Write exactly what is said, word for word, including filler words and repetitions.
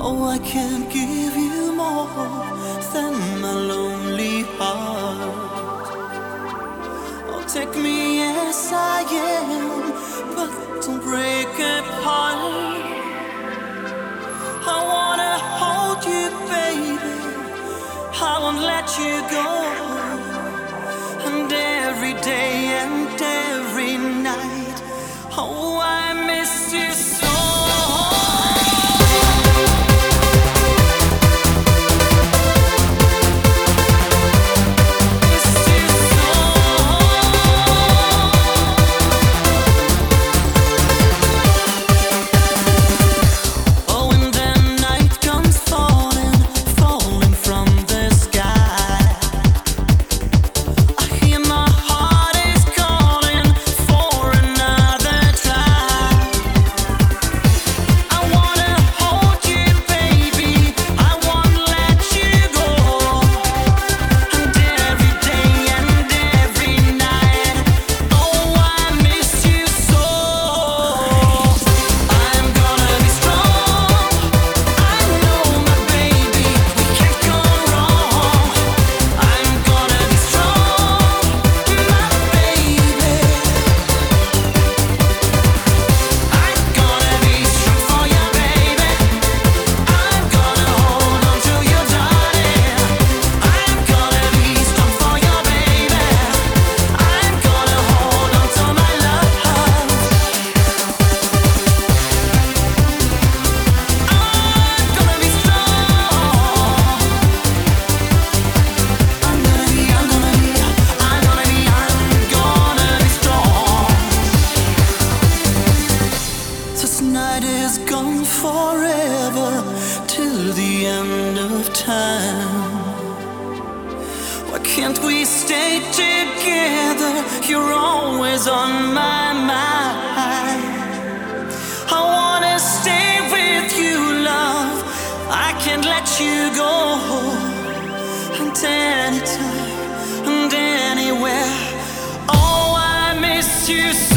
Oh, I can't give you more than my lonely heart. Oh, take me as I am, but don't break apart. I wanna hold you, baby, I won't let you go. And every day and every night, oh, I miss you so. Gone forever till the end of time. Why can't we stay together? You're always on my mind. I wanna stay with you, love. I can't let you go. And anytime and anywhere, oh, I miss you so.